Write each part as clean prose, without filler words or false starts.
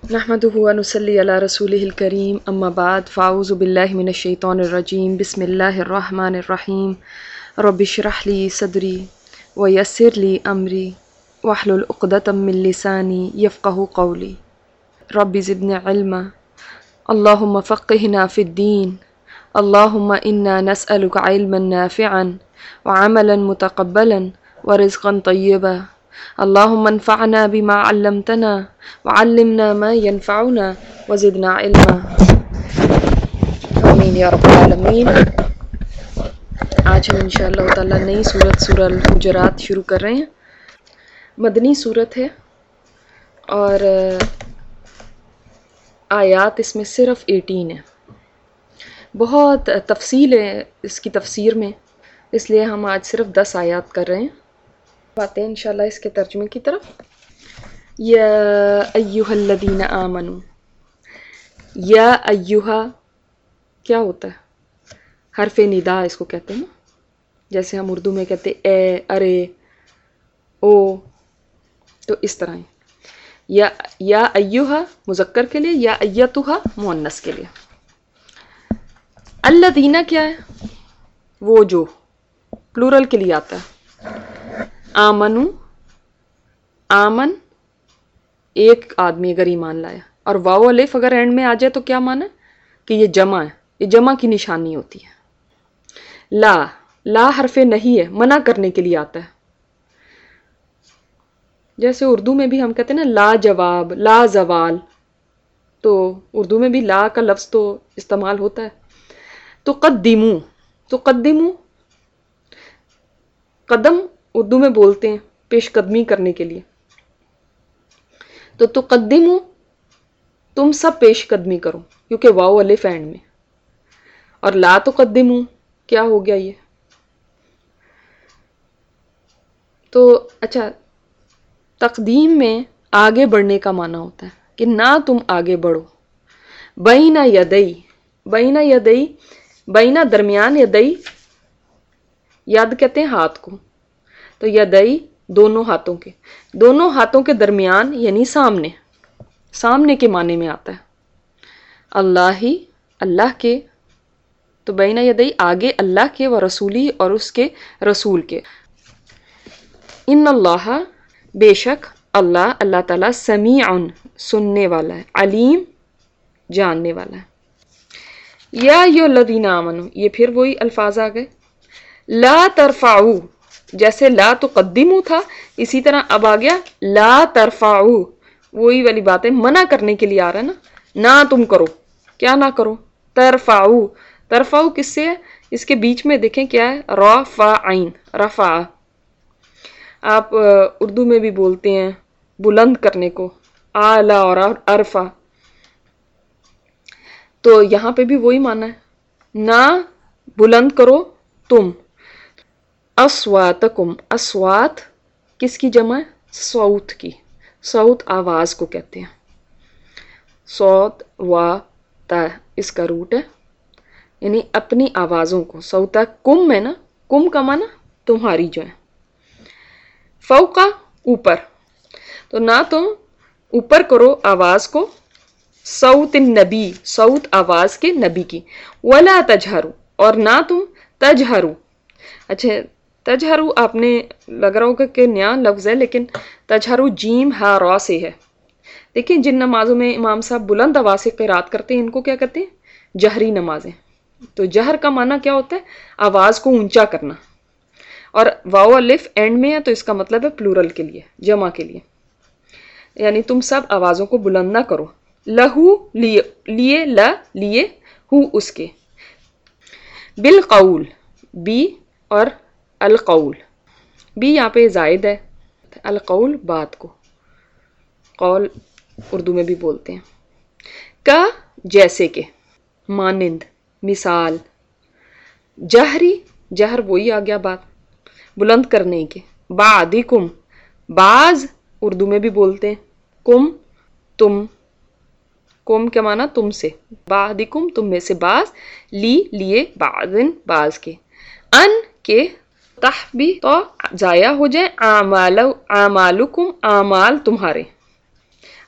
نحمده ونصلي على رسوله الكريم اما بعد فاعوذ بالله من الشيطان الرجيم بسم الله الرحمن الرحيم رب اشرح لي صدري ويسر لي امري واحلل عقدة من لساني يفقهوا قولي رب زدني علما اللهم فقهنا في الدين اللهم انا نسألك علما نافعا وعملا متقبلا ورزقا طيبا اللهم انفعنا بما علمتنا وعلمنا ما ينفعنا وزدنا علما آمین یا رب العالمین۔ آج ہم انشاءاللہ تعالیٰ نئی سورہ الحجرات شروع کر رہے ہیں۔ مدنی سورت ہے اور آیات اس میں صرف 18 ہیں۔ بہت تفصیل ہے اس کی تفسیر میں، اس لیے ہم آج صرف 10 آیات کر رہے ہیں۔ آتے ہیں انشاءاللہ اس کے ترجمے کی طرف۔ یا ایہا الذین آمنوا، یا ایہا کیا ہوتا ہے؟ حرف ندا اس کو کہتے ہیں، جیسے ہم اردو میں کہتے اے، ارے، او، تو اس طرح یا ایہا مذکر کے لیے، یا ایتھا مؤنث کے لیے۔ الذین کیا ہے؟ وہ جو، پلورل کے لیے آتا ہے۔ آمنو، آمن ایک آدمی اگر ایمان لایا، اور واو الف اگر اینڈ میں آ جائے تو کیا مانا کہ یہ جمع ہے، یہ جمع کی نشانی ہوتی ہے۔ لا حرف نہیں ہے، منع کرنے کے لیے آتا ہے۔ جیسے اردو میں بھی ہم کہتے ہیں نا لا جواب، لا زوال، تو اردو میں بھی لا کا لفظ تو استعمال ہوتا ہے۔ تقدمو قدم اردو میں بولتے ہیں پیش قدمی کرنے کے لیے، تو تقدمو تم سب پیش قدمی کرو، کیونکہ واو الف اینڈ میں۔ اور لا تقدمو کیا ہو گیا یہ؟ تو اچھا، تقدیم میں آگے بڑھنے کا معنی ہوتا ہے کہ نہ تم آگے بڑھو۔ بین یدئی، بین درمیان، یدئی ید کہتے ہیں ہاتھ کو، تو یدئی دونوں ہاتھوں کے درمیان یعنی سامنے کے معنی میں آتا ہے۔ اللہ کے، تو بین یدئی آگے اللہ کے، و رسولی اور اس کے رسول کے۔ ان اللہ بے شک اللہ تعالیٰ سمیع سننے والا ہے، علیم جاننے والا ہے۔ یا ایھا الذین آمنوا، یہ پھر وہی الفاظ آ گئے۔ لا ترفعوا، جیسے لا تقدموا تھا، اسی طرح اب آ گیا لا ترفعوا، وہی والی بات ہے، منع کرنے کے لیے آ رہا ہے نا، نہ تم کرو، کیا نہ کرو؟ ترفعوا کس سے ہے؟ اس کے بیچ میں دیکھیں کیا ہے، را فا عین، رفع۔ آپ اردو میں بھی بولتے ہیں بلند کرنے کو، اعلی اور ارفع، تو یہاں پہ بھی وہی معنی ہے، نہ بلند کرو تم۔ اصواتکم، اصوات کس کی جمع ہے؟ صوت کی، صوت آواز کو کہتے ہیں۔ صوت و تا اس کا روٹ ہے، یعنی اپنی آوازوں کو۔ صوتا کم ہے نا، کم کا معنی تمہاری جو ہے۔ فوقا اوپر، تو نہ تم اوپر کرو آواز کو، صوت النبی صوت آواز کے نبی کی، ولا تجہرو اور نہ تم تجہرو۔ اچھا، تجہرو آپ نے لگ رہا ہوگا کہ نیا لفظ ہے، لیکن تجہرو جیم ہا را سے ہے۔ دیکھیں جن نمازوں میں امام صاحب بلند آواز سے قرات کرتے ہیں ان کو کیا کہتے ہیں؟ جہری نمازیں۔ تو جہر کا معنی کیا ہوتا ہے؟ آواز کو اونچا کرنا، اور واو الف اینڈ میں ہے تو اس کا مطلب ہے پلورل کے لیے، جمع کے لیے، یعنی تم سب آوازوں کو بلند نہ کرو۔ لہو لیے ہو اس کے، بالقول بی اور القول، بی یہاں پہ زائد ہے، القول بات کو، قول اردو میں بھی بولتے ہیں۔ کا جیسے کہ، مانند، مثال۔ جہری، جہر وہی آ گیا بات بلند کرنے کے۔ بعدکم، بعض اردو میں بھی بولتے ہیں، کم تم، کم کیا معنی تم سے، بعدکم تم میں سے بعض، لیے بعضن بعض کے، ان کے تحبیط ضائع ہو جائیں، اعمالکم اعمال تمہارے،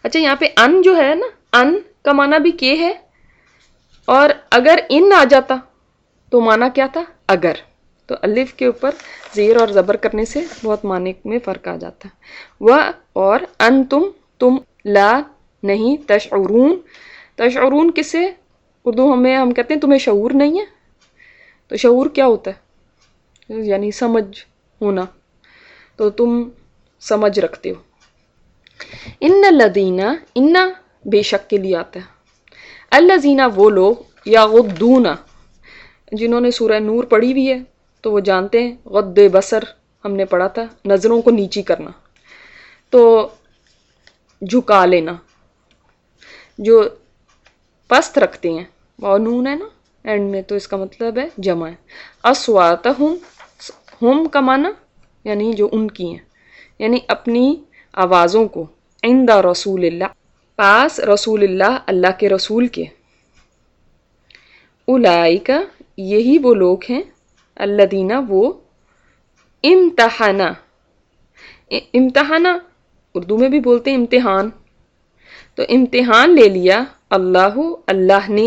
اچھا یہاں پہ ان جو ہے نا، ان کا معنی بھی کے ہے، اور اگر ان آ جاتا تو معنی کیا تھا؟ اگر. تو الف کے اوپر زیر اور زبر کرنے سے بہت معنی میں فرق آ جاتا ہے. وہ اور انتم تم، لا نہیں، تشعرون. تشعرون کس سے اردو میں ہم کہتے ہیں تمہیں شعور نہیں ہے. تو شعور کیا ہوتا ہے؟ یعنی سمجھ ہونا. تو تم سمجھ رکھتے ہو. ان الذین، ان بے شک کے لیے آتا ہے. الذین وہ لوگ، یغضون جنہوں نے سورہ نور پڑھی بھی ہے تو وہ جانتے ہیں غض بصر ہم نے پڑھا تھا، نظروں کو نیچی کرنا، تو جھکا لینا، جو پست رکھتے ہیں. اور نون ہے نا اینڈ میں تو اس کا مطلب ہے جمع ہے. اصواتہم، ہم کا معنی یعنی جو ان کی ہیں، یعنی اپنی آوازوں کو، عند رسول اللہ پاس رسول اللہ اللہ کے رسول کے. اولئک یہی وہ لوگ ہیں، الذین وہ، امتحنا، امتحانہ اردو میں بھی بولتے ہیں امتحان. تو امتحان لے لیا اللہ، اللہ نے،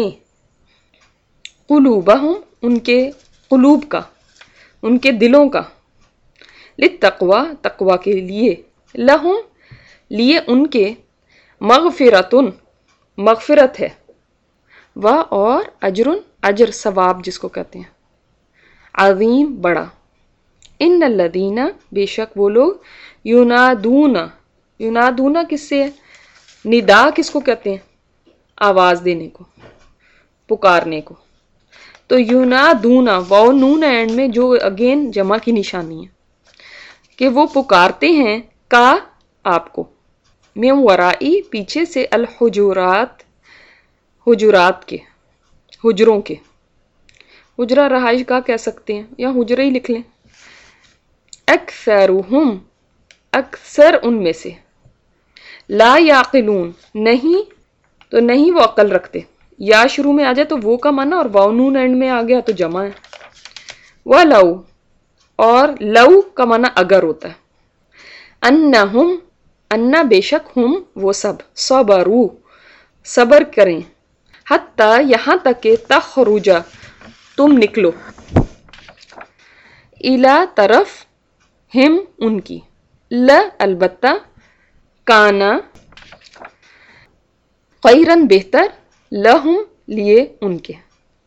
قلوبہم ان کے قلوب کا، ان کے دلوں کا، للتقوی تقوی کے لیے، لہم لیے ان کے، مغفرتن مغفرت ہے، و اور اجرن اجر ثواب جس کو کہتے ہیں، عظیم بڑا. ان الذین بے شک وہ لوگ، ینادون، ینادون کس سے ہے؟ ندا کس کو کہتے ہیں؟ آواز دینے کو، پکارنے کو. تو ینادون واو نون اینڈ میں جو اگین جمع کی نشانی ہے کہ وہ پکارتے ہیں، کا آپ کو، من ورائی پیچھے سے، الحجرات حجرات کے، حجروں کے. حجرہ رہائش گاہ کہہ سکتے ہیں یا حجرے ہی لکھ لیں. اکثرہم اکثر ان میں سے، لا یعقلون نہیں، تو نہیں وہ عقل رکھتے. یا شروع میں آ جائے تو وہ کا معنی، اور واو نون اینڈ میں آ گیا تو جمع ہے. وَلَوْ اور لو کا معنی اگر ہوتا ہے. انہم انا بے شک ہم وہ سب، صبروا صبر کریں، حتی یہاں تک کہ تخرج تم نکلو، الی طرف، ہم ان کی، البتہ، کانا خیرن بہتر، لہم لیے ان کے.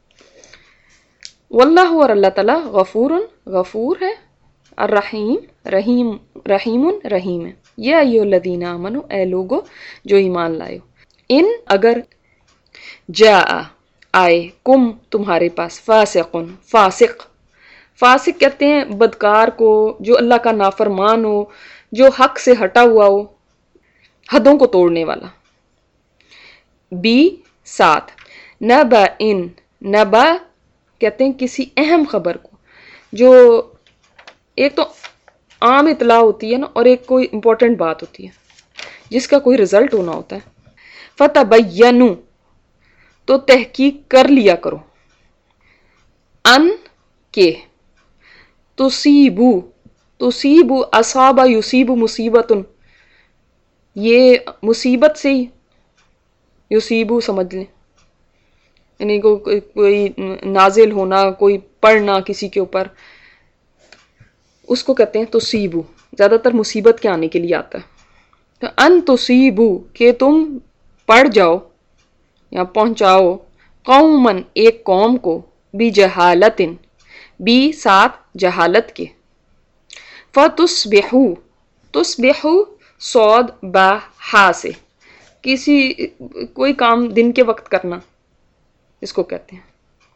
واللہ اور اللہ تعالیٰ، غفور غفور ہے، الرحیم رحیم رحیم رحیم ہے. یا ایھا الذین آمنوا اے لوگو جو ایمان لائے ہو، ان اگر جاء آئے، کم تمہارے پاس، فاسقن فاسق، فاسق کہتے ہیں بدکار کو، جو اللہ کا نافرمان ہو، جو حق سے ہٹا ہوا ہو، حدوں کو توڑنے والا. بی ساتھ، نبا ان، نبا کہتے ہیں کسی اہم خبر کو، جو ایک تو عام اطلاع ہوتی ہے نا، اور ایک کوئی امپورٹنٹ بات ہوتی ہے جس کا کوئی رزلٹ ہونا ہوتا ہے. فتبینوا تو تحقیق کر لیا کرو، ان کے، تصیبو تصیبو اصابہ یصیبو مصیبتن، یہ مصیبت سے ہی، یصیبو سمجھ لیں یعنی کوئی نازل ہونا، کوئی پڑھنا کسی کے اوپر، اس کو کہتے ہیں تصیبو. زیادہ تر مصیبت کے آنے کے لیے آتا ہے. تو ان تصیبو کہ تم پڑھ جاؤ یا پہنچاؤ، قومن ایک قوم کو، بجہالت بی ساتھ جہالت کے، فتصبحوا تصبحوا صاد با ہا سے، کسی کوئی کام دن کے وقت کرنا اس کو کہتے ہیں.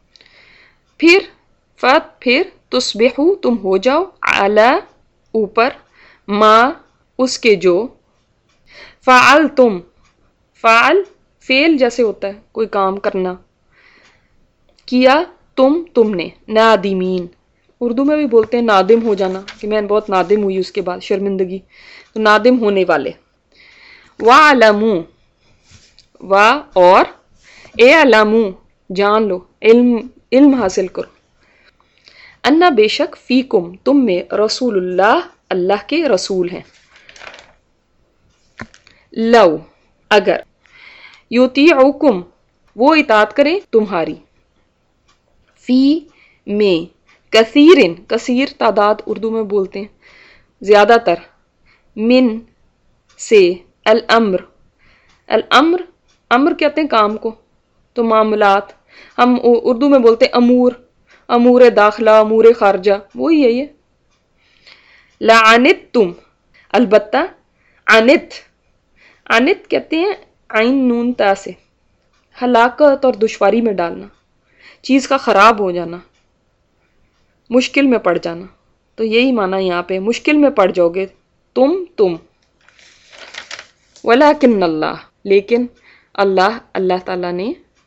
پھر تصبحوا تم ہو جاؤ، علی اوپر، ما اس کے جو، فعلتم فعل فعل جیسے ہوتا ہے کوئی کام کرنا، کیا تم نے، نادمین اردو میں بھی بولتے ہیں نادم ہو جانا، کہ میں بہت نادم ہوئی اس کے بعد، شرمندگی، تو نادم ہونے والے. وَعْلَمُوا وا اور، اعلموا جان لو، علم حاصل کرو، انا بے شک، فیکم تم میں، رسول اللہ اللہ کے رسول ہیں. لو اگر، یطیعکم وہ اطاعت کریں تمہاری، فی میں، کثیرن کثیر تعداد اردو میں بولتے ہیں زیادہ تر، من سے، الامر الامر امر کہتے ہیں کام کو، تو معاملات ہم اردو میں بولتے ہیں امور، امور داخلہ، امور خارجہ، وہی ہے یہ. لعنتم البتہ، عنت کہتے ہیں عین نون تا سے، ہلاکت اور دشواری میں ڈالنا، چیز کا خراب ہو جانا، مشکل میں پڑ جانا، تو یہی معنی یہاں پہ، مشکل میں پڑ جاؤ گے تم. ولیکن اللہ لیکن اللہ تعالیٰ نے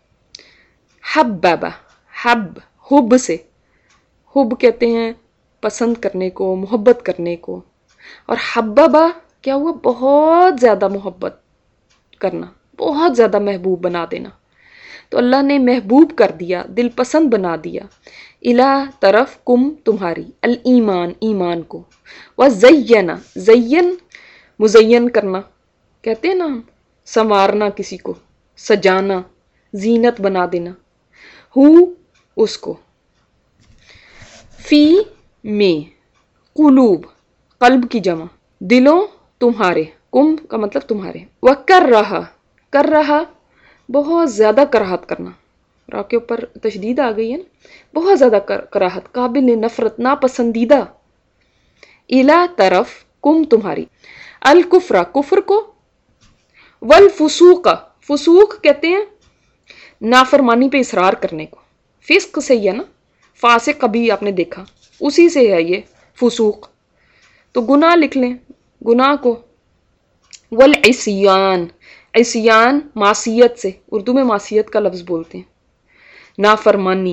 حب سے، حب کہتے ہیں پسند کرنے کو، محبت کرنے کو، اور حببہ کیا ہوا، بہت زیادہ محبت کرنا، بہت زیادہ محبوب بنا دینا. تو اللہ نے محبوب کر دیا، دل پسند بنا دیا، الہ طرف کم تمہاری، الایمان ایمان کو، وزین زین مزین کرنا کہتے ہیں نا ہم، سنوارنا کسی کو، سجانا، زینت بنا دینا، ہو اس کو، فی میں، قلوب قلب کی جمع، دلوں تمہارے، کم کا مطلب تمہارے، وکر رہا بہت زیادہ کراہت کرنا، را کے اوپر تشدید آ گئی ہے نا، بہت زیادہ کراہت، قابل نفرت، ناپسندیدہ، الہ طرف کم تمہاری، الکفرہ کفر کو، والفسوق فسوق کہتے ہیں نافرمانی پہ اصرار کرنے کو، فسق سے ہی ہے نا، فاسق کبھی آپ نے دیکھا، اسی سے ہے یہ فسوق، تو گناہ لکھ لیں، گناہ کو، والعصیان عصیان معصیت سے، اردو میں معصیت کا لفظ بولتے ہیں، نافرمانی،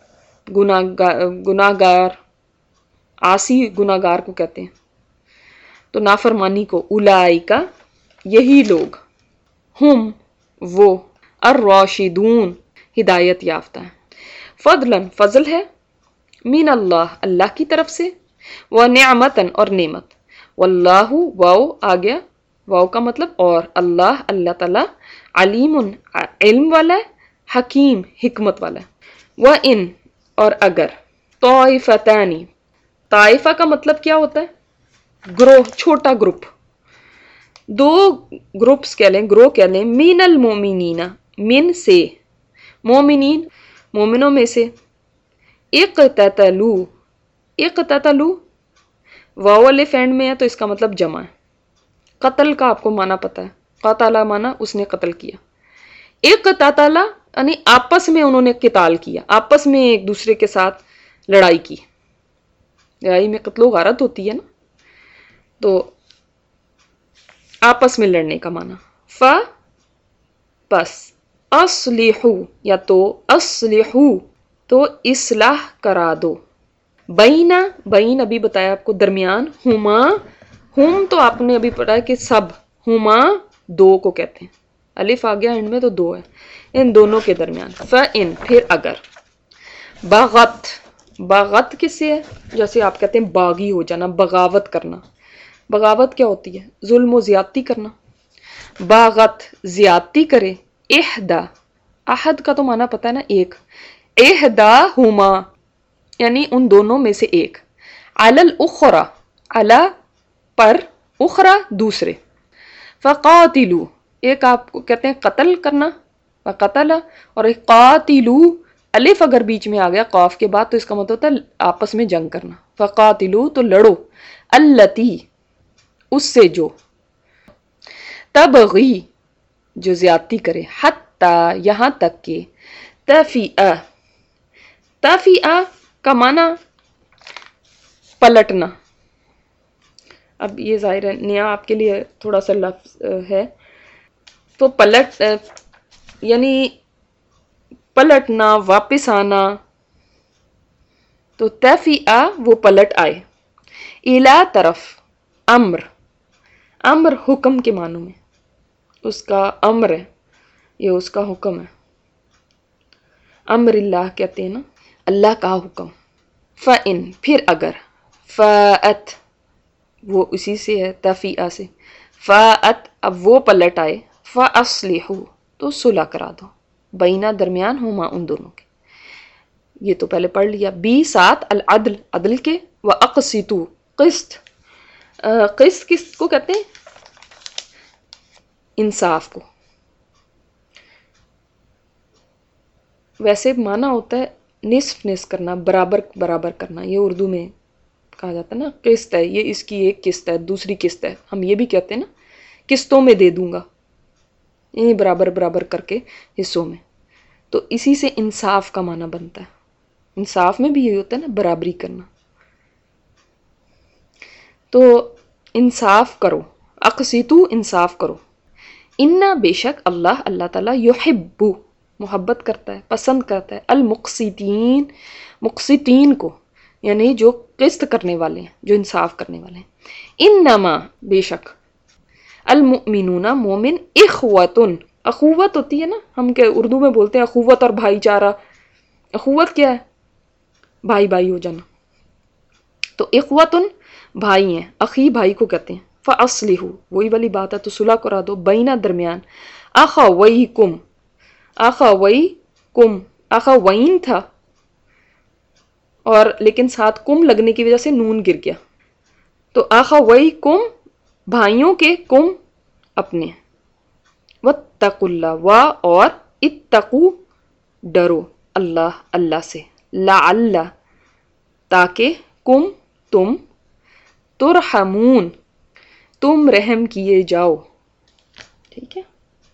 گناہ گار، عاصی گناہ گار کو کہتے ہیں، تو نافرمانی کو، اولئک یہی لوگ، ہم وہ، الراشدون ہدایت یافتہ ہیں، فضلاً فضل ہے، من اللہ کی طرف سے، ونعمتاً اور نعمت، واللہ واو آ گیا، واو کا مطلب اور، اللہ تعالیٰ علیم علم والا ہے، حکیم حکمت والا ہے، وَإِن اور اگر، طائفتانی طائفہ کا مطلب کیا ہوتا ہے، گروہ، چھوٹا گروپ، دو گروپس کہہ لیں، گروہ کہہ لیں، من المومنین من سے، مومنین مومنوں میں سے، اقتتلو واو الف اینڈ میں ہے تو اس کا مطلب جمع ہے، قتل کا آپ کو معنی پتہ ہے، قتل معنی اس نے قتل کیا، اقتتل یعنی آپس میں انہوں نے قتال کیا، آپس میں ایک دوسرے کے ساتھ لڑائی کی، لڑائی میں قتل و غارت ہوتی ہے نا، تو آپس میں لڑنے کا معنی، پس اصلحو یا تو اصلحو تو اصلاح کرا دو، بین ابھی بتایا آپ کو درمیان، ہم تو آپ نے ابھی پڑھا کہ سب، ہما دو کو کہتے ہیں، الف آ گیا اینڈ میں تو دو ہے، ان دونوں کے درمیان، فَإِن پھر اگر، باغت کس سے ہے، جیسے آپ کہتے ہیں باغی ہو جانا، بغاوت کرنا، بغاوت کیا ہوتی ہے، ظلم و زیادتی کرنا، باغت زیادتی کرے، احد کا تو معنی پتہ ہے نا ایک، احداہما یعنی ان دونوں میں سے ایک، علی الاخری علی پر، اخرى دوسرے، فقاتلو ایک آپ کو کہتے ہیں قتل کرنا، فقتل، اور ایک قاتلو الف اگر بیچ میں آ گیا قاف کے بعد تو اس کا مطلب ہوتا ہے آپس میں جنگ کرنا، فقاتلو تو لڑو، التی اس سے جو، تبغی جو زیادتی کرے، حتی یہاں تک کہ، تفیع کا معنی پلٹنا، اب یہ ظاہر ہے نیا آپ کے لیے تھوڑا سا لفظ ہے، تو پلٹ یعنی پلٹنا، واپس آنا، تو تفیع وہ پلٹ آئے، الا طرف، امر حکم کے معنوں میں، اس کا امر ہے، یہ اس کا حکم ہے، امر اللہ کہتے ہیں نا، اللہ کا حکم، فَإِن پھر اگر، فَأَت وہ اسی سے ہے تفیع سے، فَأَت اب وہ پلٹ آئے، فَأَصْلِحُوا تو صلح کرا دو، بینہ درمیان ہما ان دونوں کے. یہ تو پہلے پڑھ لیا. B7 العدل عدل کے، وَأَقْسِطُوا قسط. قسط کس کو کہتے ہیں؟ انصاف کو. ویسے معنی ہوتا ہے نصف نصف کرنا، برابر برابر کرنا. یہ اردو میں کہا جاتا ہے نا، قسط ہے یہ، اس کی ایک قسط ہے دوسری قسط ہے. ہم یہ بھی کہتے ہیں نا قسطوں میں دے دوں گا، یعنی برابر برابر کر کے حصوں میں. تو اسی سے انصاف کا معنی بنتا ہے. انصاف میں بھی یہی ہوتا ہے نا، برابری کرنا. تو انصاف کرو، اقسطو انصاف کرو. انا بے شک اللہ، اللہ تعالیٰ یحب محبت کرتا ہے، پسند کرتا ہے، المقسطین مقسطین کو، یعنی جو قسط کرنے والے ہیں، جو انصاف کرنے والے ہیں. انما بے شک المؤمنون مومن اخوتن، اخوت ہوتی ہے نا، ہم کہ اردو میں بولتے ہیں اخوت اور بھائی چارہ. اخوت کیا ہے؟ بھائی بھائی ہو جانا. تو اخوتن بھائی ہیں، اخی بھائی کو کہتے ہیں. فاصلحوا وہی والی بات ہے، تو صلح کرا دو، بینہ درمیان، اخویکم، اخویکم، اخوین تھا اور لیکن ساتھ کم لگنے کی وجہ سے نون گر گیا. تو اخویکم بھائیوں کے، کم اپنے. واتقوا اللہ و اور اتقوا ڈرو اللہ اللہ سے، لعل تاکہ کم تم، ترحمون تم رحم کیے جاؤ. ٹھیک ہے.